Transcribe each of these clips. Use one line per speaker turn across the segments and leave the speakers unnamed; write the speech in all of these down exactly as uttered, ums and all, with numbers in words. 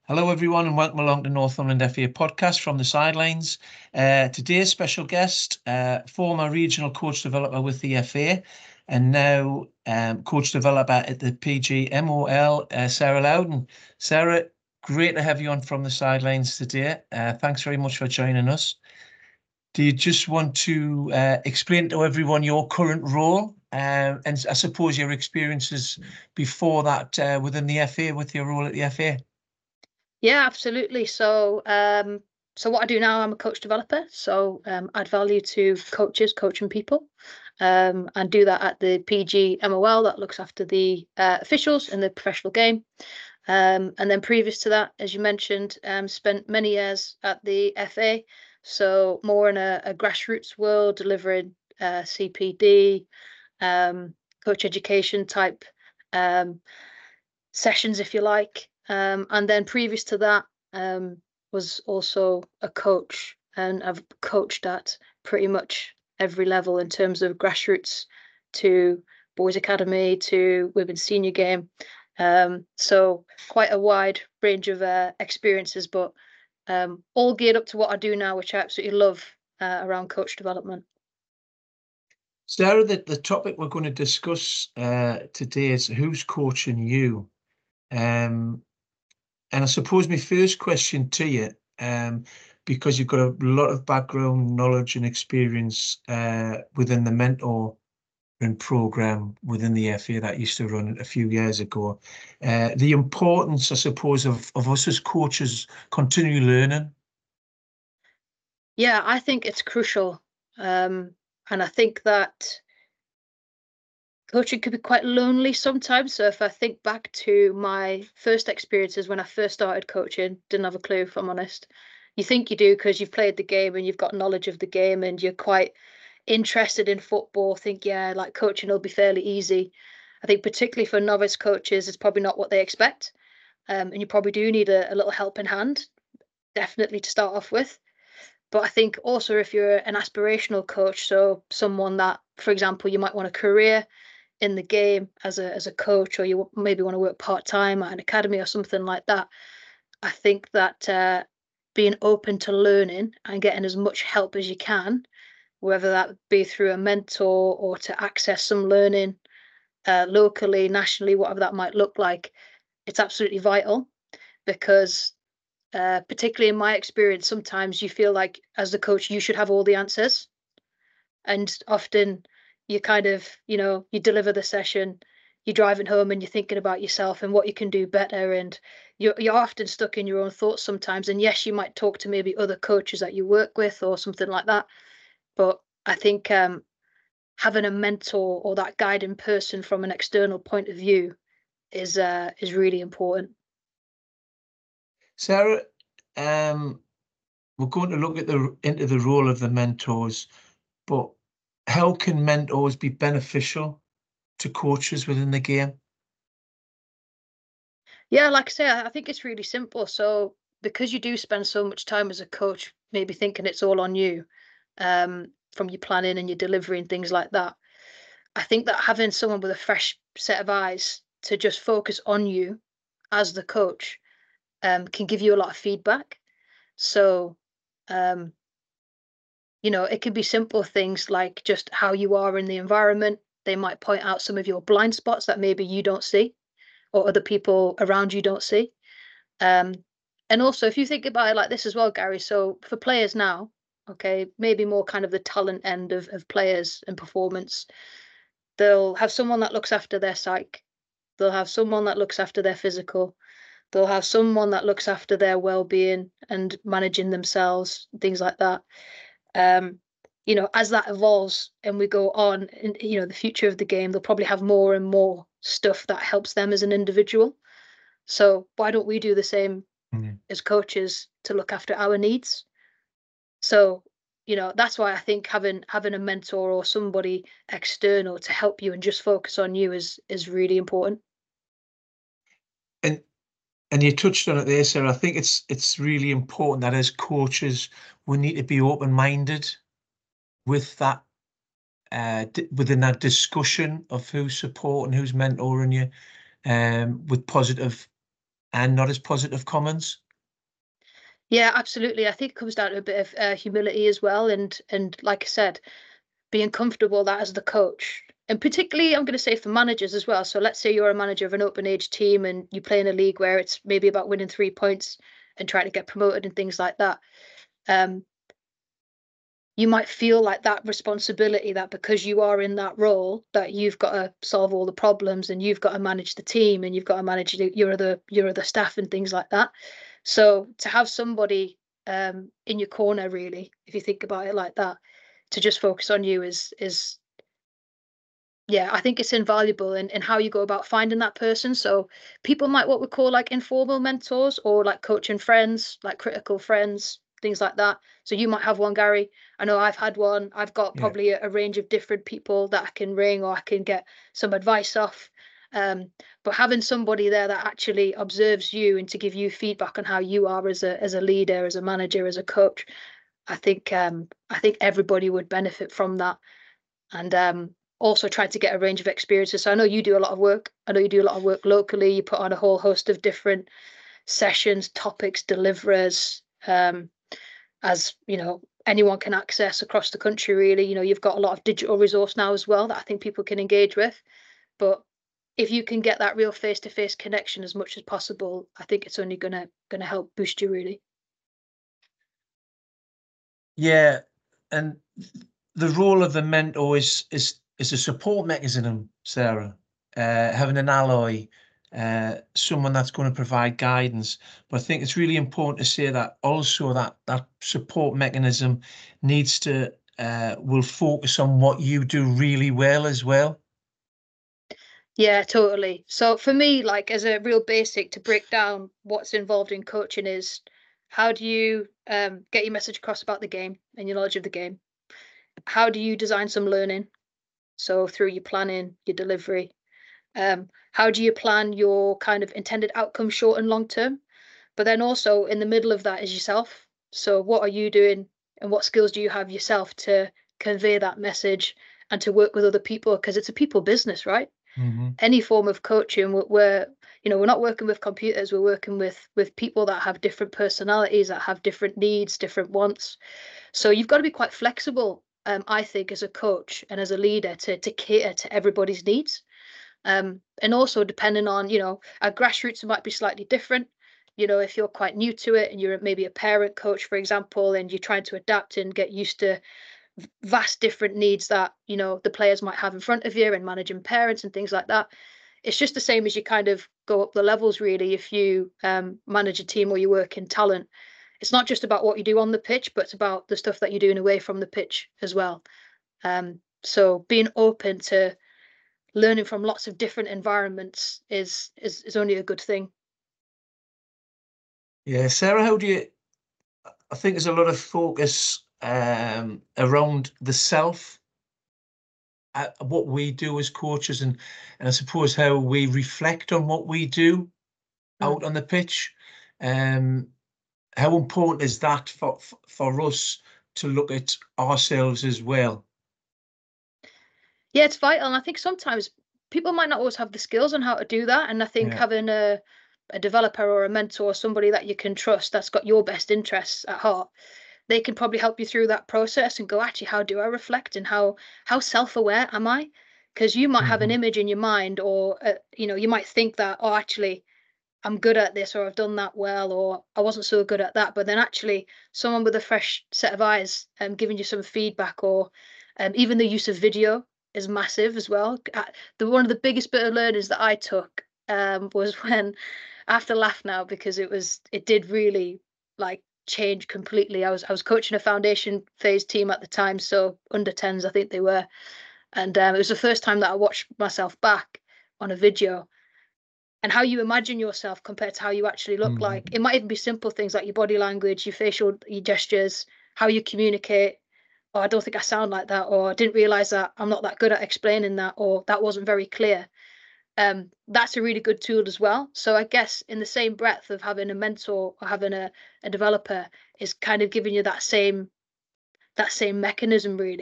Hello, everyone, and welcome along to Northumberland F A podcast from the sidelines. Uh, today's special guest, uh, former regional coach developer with the F A, and now um, coach developer at the P G M O L, uh, Sarah Loudon. Sarah, great to have you on from the sidelines today. Uh, thanks very much for joining us. Do you just want to uh, explain to everyone your current role uh, and I suppose your experiences before that uh, within the F A with your role at the F A?
Yeah, absolutely. So, um, so what I do now, I'm a coach developer. So, um, add value to coaches, coaching people, um, and do that at the P G M O L that looks after the uh, officials in the professional game. Um, and then previous to that, as you mentioned, um, spent many years at the F A. So more in a, a grassroots world, delivering uh, C P D, um, coach education type um, sessions, if you like. Um, and then previous to that, um, was also a coach, and I've coached at pretty much every level in terms of grassroots to boys academy to women's senior game. Um, so quite a wide range of uh, experiences, but um, all geared up to what I do now, which I absolutely love uh, around coach development.
Sarah, the, the topic we're going to discuss uh, today is who's coaching you? Um, and I suppose my first question to you, um, because you've got a lot of background knowledge and experience uh, within the mentoring program within the F A that used to run a few years ago, uh, the importance, I suppose, of, of us as coaches continue learning.
Yeah, I think it's crucial. Um, and I think that coaching could be quite lonely sometimes. So if I think back to my first experiences when I first started coaching, didn't have a clue, if I'm honest. You think you do because you've played the game and you've got knowledge of the game and you're quite interested in football. Think, yeah, like coaching will be fairly easy. I think particularly for novice coaches, it's probably not what they expect. Um, and you probably do need a, a little helping hand, definitely to start off with. But I think also if you're an aspirational coach, so someone that, for example, you might want a career in the game as a as a coach, or you maybe want to work part time at an academy or something like that. I think that uh, being open to learning and getting as much help as you can, whether that be through a mentor or to access some learning uh, locally, nationally, whatever that might look like, it's absolutely vital because. Uh, particularly in my experience, sometimes you feel like as the coach you should have all the answers, and often you kind of, you know, you deliver the session, you're driving home and you're thinking about yourself and what you can do better, and you're, you're often stuck in your own thoughts sometimes. And yes, you might talk to maybe other coaches that you work with or something like that, but I think um, having a mentor or that guiding person from an external point of view is uh, is really important.
Sarah, um, we're going to look at the into the role of the mentors, but how can mentors be beneficial to coaches within the game?
Yeah, like I say, I I think it's really simple. So because you do spend so much time as a coach, maybe thinking it's all on you, um, from your planning and your delivery and things like that. I think that having someone with a fresh set of eyes to just focus on you as the coach, um, can give you a lot of feedback. So, um, you know, it could be simple things like just how you are in the environment. They might point out some of your blind spots that maybe you don't see or other people around you don't see. Um, and also, if you think about it like this as well, Gary, so for players now, okay, maybe more kind of the talent end of, of players and performance, they'll have someone that looks after their psyche, they'll have someone that looks after their physical, they'll have someone that looks after their well-being and managing themselves, things like that. Um, you know, as that evolves and we go on in, you know, the future of the game, they'll probably have more and more stuff that helps them as an individual. So why don't we do the same
Mm.
as coaches to look after our needs? So, you know, that's why I think having having a mentor or somebody external to help you and just focus on you is is really important.
And and you touched on it there, Sarah. I think it's it's really important that as coaches we need to be open-minded with that uh, d- within that discussion of who's supporting, who's mentoring you, um, with positive and not as positive comments?
Yeah, absolutely. I think it comes down to a bit of uh, humility as well, and and like I said, being comfortable that as the coach, and particularly I'm going to say for managers as well. So let's say you're a manager of an open age team and you play in a league where it's maybe about winning three points and trying to get promoted and things like that. Um, you might feel like that responsibility, that because you are in that role, that you've got to solve all the problems and you've got to manage the team and you've got to manage your other your other staff and things like that. So to have somebody um, in your corner, really, if you think about it like that, to just focus on you is is yeah, I think it's invaluable in, in how you go about finding that person. So people might what we call like informal mentors or like coaching friends, like critical friends, things like that. So you might have one, Gary. I know I've had one. I've got
Yeah.
probably a, a range of different people that I can ring or I can get some advice off. Um, but having somebody there that actually observes you and to give you feedback on how you are as a as a leader, as a manager, as a coach, I think um, I think everybody would benefit from that. And um, also try to get a range of experiences. So I know you do a lot of work. I know you do a lot of work locally. You put on a whole host of different sessions, topics, deliverers, um, as you know, anyone can access across the country. Really, you know, you've got a lot of digital resource now as well that I think people can engage with. But if you can get that real face-to-face connection as much as possible, I think it's only gonna gonna help boost you really.
Yeah, and the role of the mentor is is is a support mechanism, Sarah. Uh, having an ally, uh, someone that's going to provide guidance. But I think it's really important to say that also that that support mechanism needs to uh, will focus on what you do really well as well.
Yeah, totally. So for me, like as a real basic to break down what's involved in coaching is how do you um, get your message across about the game and your knowledge of the game? How do you design some learning? So through your planning, your delivery. Um, how do you plan your kind of intended outcome, short and long term? But then also in the middle of that is yourself. So what are you doing and what skills do you have yourself to convey that message and to work with other people? Because it's a people business, right?
Mm-hmm.
Any form of coaching, we're you know we're not working with computers, we're working with with people that have different personalities, that have different needs, different wants. So you've got to be quite flexible, um, I think, as a coach and as a leader to to cater to everybody's needs. Um, and also depending on, you know, our grassroots might be slightly different. You know, if you're quite new to it and you're maybe a parent coach, for example, and you're trying to adapt and get used to vast different needs that, you know, the players might have in front of you and managing parents and things like that. It's just the same as you kind of go up the levels, really. If you um, manage a team or you work in talent, it's not just about what you do on the pitch, but it's about the stuff that you're doing away from the pitch as well. Um, so being open to learning from lots of different environments is is is only a good thing.
Yeah, Sarah, how do you? I think there's a lot of focus um, around the self, uh, what we do as coaches, and and I suppose how we reflect on what we do
Mm.
out on the pitch. Um, how important is that for for us to look at ourselves as well?
Yeah, it's vital. And I think sometimes people might not always have the skills on how to do that. And I think
Yeah.
having a a developer or a mentor, somebody that you can trust that's got your best interests at heart, they can probably help you through that process and go, actually, how do I reflect and how how self-aware am I? Because you might have an
Mm-hmm.
image in your mind, or uh, you know, you might think that, oh, actually, I'm good at this, or I've done that well, or I wasn't so good at that. But then actually, someone with a fresh set of eyes um, giving you some feedback, or um, even the use of video is massive as well. Uh, The one of the biggest bit of learnings that I took um, was when I have to laugh now because it was it did really like change completely. I was I was coaching a foundation phase team at the time, so under tens I think they were, and um, it was the first time that I watched myself back on a video and how you imagine yourself compared to how you actually look like.
Mm-hmm.
It might even be simple things like your body language, your facial, your gestures, how you communicate. Or I don't think I sound like that, or I didn't realize that I'm not that good at explaining that, or that wasn't very clear. Um, that's a really good tool as well. So I guess in the same breath of having a mentor or having a, a developer is kind of giving you that same that same mechanism really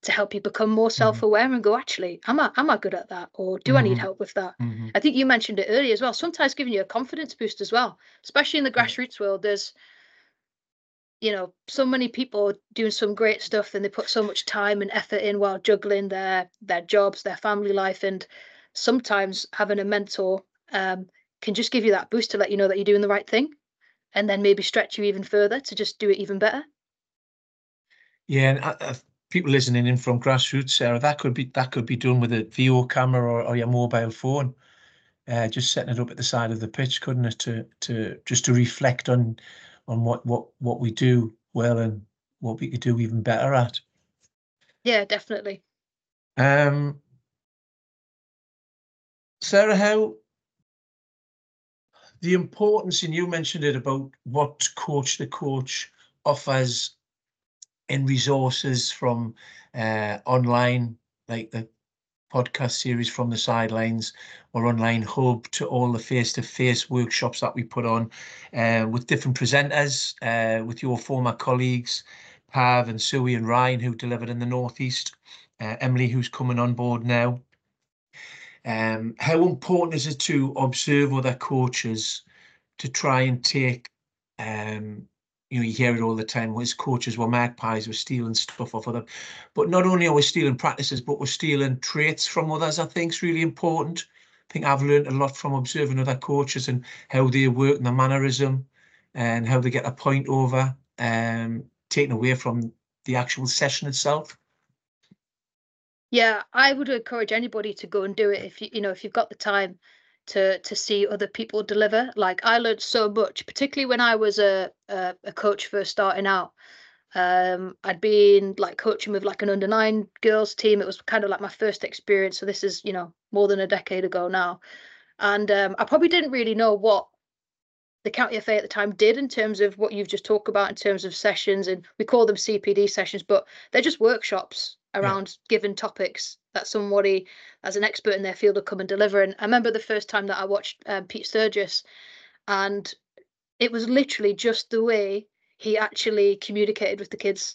to help you become more self-aware and go, actually, am I am I good at that, or do I need
Mhm.
help with that?
Mhm.
I think you mentioned it earlier as well. Sometimes giving you a confidence boost as well, especially in the
Yeah.
grassroots world. There's, you know, so many people doing some great stuff, and they put so much time and effort in while juggling their their jobs, their family life, and sometimes having a mentor um, can just give you that boost to let you know that you're doing the right thing, and then maybe stretch you even further to just do it even better.
Yeah, and uh, uh, people listening in from grassroots, Sarah, that could be that could be done with a V O camera or, or your mobile phone. Uh, just setting it up at the side of the pitch, couldn't it? To to just to reflect on on what what what we do well and what we could do even better at.
Yeah, definitely.
Um, Sarah, how the importance, and you mentioned it about what Coach the Coach offers in resources from uh, online, like the podcast series From the Sidelines, or online hub, to all the face-to-face workshops that we put on uh, with different presenters, uh, with your former colleagues, Pav and Suey and Ryan, who delivered in the Northeast, uh, Emily, who's coming on board now. Um, how important is it to observe other coaches to try and take, um, you know, you hear it all the time, as coaches were magpies, we're stealing stuff off of them. But not only are we stealing practices, but we're stealing traits from others, I think is really important. I think I've learned a lot from observing other coaches and how they work and their mannerism and how they get a point over, um, taken away from the actual session itself.
Yeah, I would encourage anybody to go and do it if you you know if you've got the time to to see other people deliver. Like, I learned so much, particularly when I was a a, a coach first starting out. Um, I'd been like coaching with like an under nine girls team. It was kind of like my first experience. So this is, you know, more than a decade ago now. And um, I probably didn't really know what the county F A at the time did in terms of what you've just talked about in terms of sessions, and we call them C P D sessions, but they're just workshops
Yeah.
around given topics that somebody as an expert in their field will come and deliver. And I remember the first time that I watched um, Pete Sturgis, and it was literally just the way he actually communicated with the kids,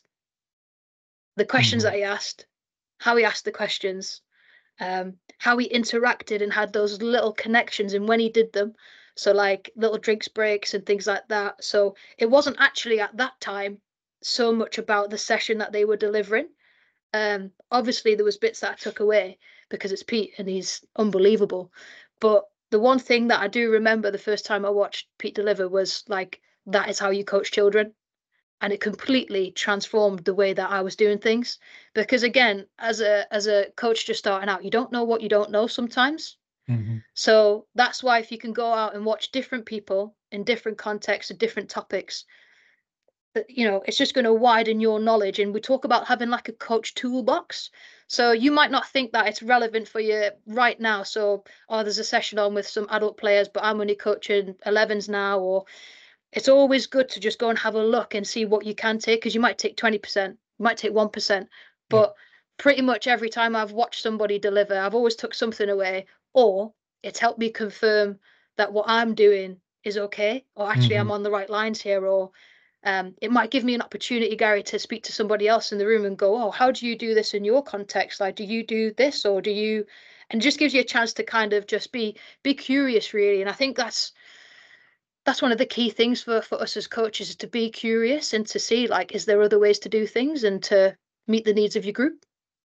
the questions
Mm-hmm.
that he asked, how he asked the questions, um, how he interacted and had those little connections and when he did them. So like little drinks breaks and things like that. So it wasn't actually at that time so much about the session that they were delivering. Um, obviously there was bits that I took away because it's Pete and he's unbelievable. But the one thing that I do remember the first time I watched Pete deliver was like, that is how you coach children, and it completely transformed the way that I was doing things. Because again, as a as a coach just starting out, you don't know what you don't know sometimes.
Mm-hmm.
So that's why if you can go out and watch different people in different contexts and different topics, that, you know, it's just going to widen your knowledge. And we talk about having like a coach toolbox. So you might not think that it's relevant for you right now. So, oh, there's a session on with some adult players, but I'm only coaching elevens now, or it's always good to just go and have a look and see what you can take, because you might take twenty percent, you might take one percent,
Yeah.
but pretty much every time I've watched somebody deliver, I've always took something away, or it's helped me confirm that what I'm doing is okay, or actually I'm
Mm-hmm.
on the right lines here, or um, it might give me an opportunity, Gary, to speak to somebody else in the room and go, oh, how do you do this in your context? Like, do you do this, or do you, and it just gives you a chance to kind of just be be curious, really. And I think that's that's one of the key things for for us as coaches, is to be curious and to see, like, is there other ways to do things and to meet the needs of your group.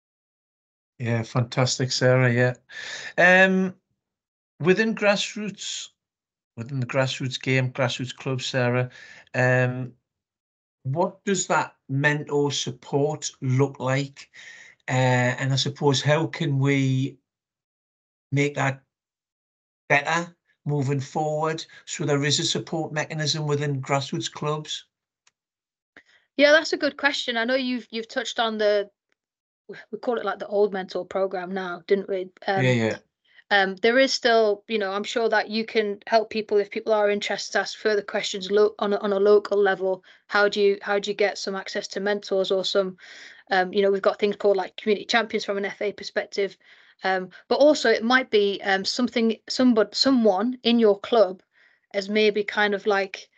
Yeah, fantastic, Sarah. Yeah. Um, within grassroots, within the grassroots game, grassroots club, Sarah, um, what does that mentor support look like? Uh, and I suppose, how can we make that better moving forward so there is a support mechanism within grassroots clubs?
Yeah, that's a good question. I know you've you've touched on the, we call it like the old mentor program now, didn't we?
Yeah,
Um,
yeah.
um, there is still, you know, I'm sure that you can help people if people are interested to ask further questions lo- on a, on a local level. How do you how do you get some access to mentors or some, um, you know, we've got things called like community champions from an F A perspective, um, but also it might be um, something somebody someone in your club as maybe kind of like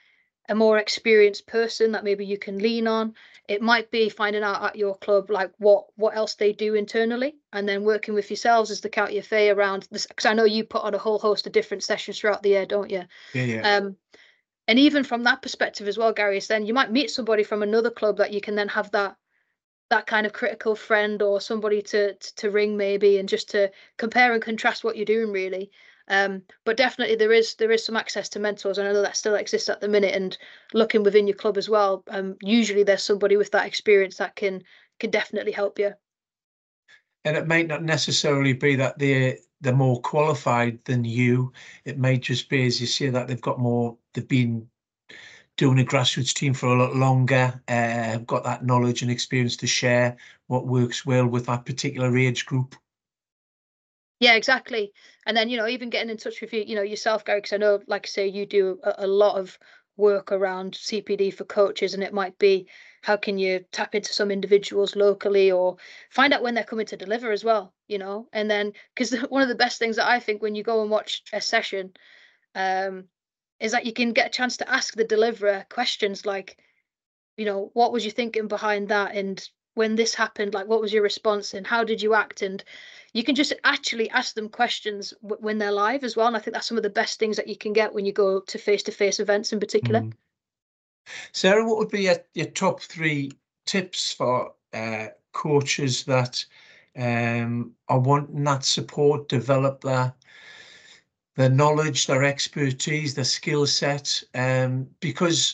a more experienced person that maybe you can lean on. It might be finding out at your club like what what else they do internally, and then working with yourselves as the county F A around this, because I know you put on a whole host of different sessions throughout the year, don't you?
Yeah, yeah.
Um, and even from that perspective as well, Gary, is then you might meet somebody from another club that you can then have that that kind of critical friend or somebody to to, to ring maybe, and just to compare and contrast what you're doing really. Um, but definitely there is there is some access to mentors, and I know that still exists at the minute. And looking within your club as well, um, usually there's somebody with that experience that can can definitely help you.
And it might not necessarily be that they're they're more qualified than you. It may just be, as you say, that they've got more. They've been doing a grassroots team for a lot longer. Uh, have got that knowledge and experience to share what works well with that particular age group.
Yeah, exactly. And then, you know, even getting in touch with you, you know, yourself, Gary, because I know, like I say, you do a, a lot of work around C P D for coaches, and it might be how can you tap into some individuals locally, or find out when they're coming to deliver as well, you know. And then, because one of the best things that I think when you go and watch a session, um, is that you can get a chance to ask the deliverer questions like, you know, what was you thinking behind that? And when this happened, like, what was your response and how did you act? And you can just actually ask them questions w- when they're live as well. And I think that's some of the best things that you can get when you go to face-to-face events in particular.
Mm. Sarah, what would be your, your top three tips for uh, coaches that um, are wanting that support, develop their their knowledge, their expertise, their skill set? Um, because,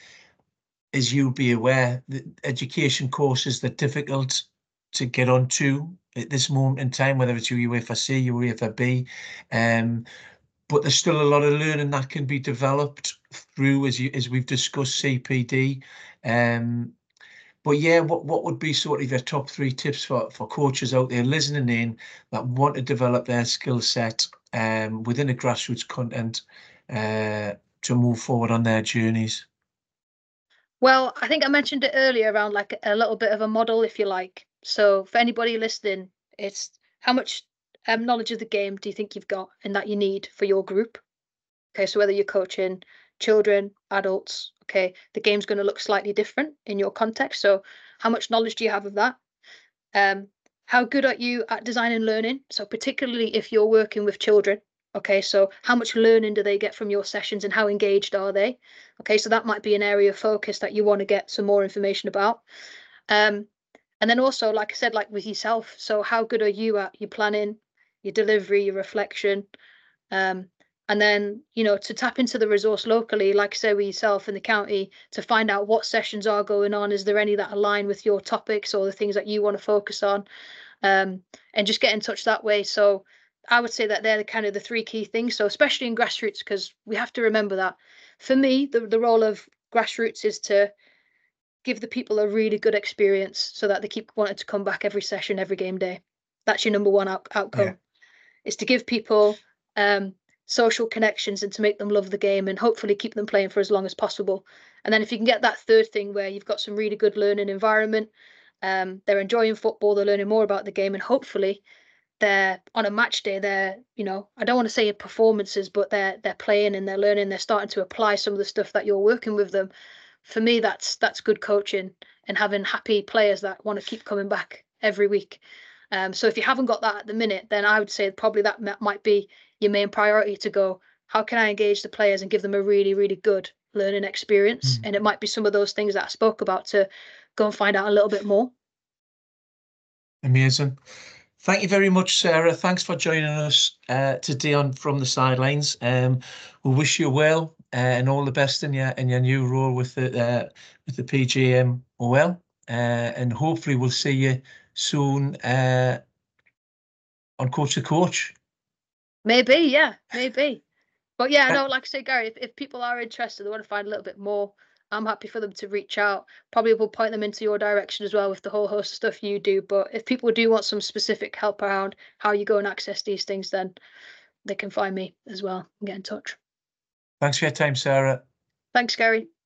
as you'll be aware, the education courses, they're difficult to get onto at this moment in time, whether it's U F C, U F B. Um, but there's still a lot of learning that can be developed through, as you as we've discussed, C P D. Um, but yeah, what what would be sort of your top three tips for for coaches out there listening in that want to develop their skill set um, within a grassroots content uh, to move forward on their journeys?
Well, I think I mentioned it earlier around like a little bit of a model, if you like. So for anybody listening, it's how much um, knowledge of the game do you think you've got and that you need for your group? Okay, so whether you're coaching children, adults, okay, the game's going to look slightly different in your context. So how much knowledge do you have of that? Um, how good are you at design and learning? So particularly if you're working with children, okay, so how much learning do they get from your sessions and how engaged are they? Okay, so that might be an area of focus that you want to get some more information about. Um, and then also, like I said, like with yourself, so how good are you at your planning, your delivery, your reflection? Um, and then, you know, to tap into the resource locally, like I say, with yourself in the county, to find out what sessions are going on. Is there any that align with your topics or the things that you want to focus on? Um, and just get in touch that way. So I would say that they're the kind of the three key things. So especially in grassroots, because we have to remember that for me, the, the role of grassroots is to give the people a really good experience so that they keep wanting to come back every session, every game day. That's your number one out- outcome.
Yeah.
Is to give people um, social connections and to make them love the game and hopefully keep them playing for as long as possible. And then if you can get that third thing where you've got some really good learning environment, um, they're enjoying football, they're learning more about the game, and hopefully they're on a match day, they're, you know, I don't want to say performances, but they're they're playing and they're learning, they're starting to apply some of the stuff that you're working with them. For me, that's that's good coaching and having happy players that want to keep coming back every week. Um, so if you haven't got that at the minute, then I would say probably that might be your main priority to go, how can I engage the players and give them a really, really good learning experience?
Mm.
And it might be some of those things that I spoke about to go and find out a little bit more.
Amazing. Thank you very much, Sarah. Thanks for joining us uh, today on From the Sidelines. Um, we wish you well uh, and all the best in your in your new role with the uh, with the P G M O L, uh, and hopefully we'll see you soon uh, on Coach to Coach.
Maybe, yeah, maybe. But yeah, no, like I say, Gary, if, if people are interested, they want to find a little bit more, I'm happy for them to reach out. Probably will point them into your direction as well with the whole host of stuff you do. But if people do want some specific help around how you go and access these things, then they can find me as well and get in touch.
Thanks for your time, Sarah.
Thanks, Gary.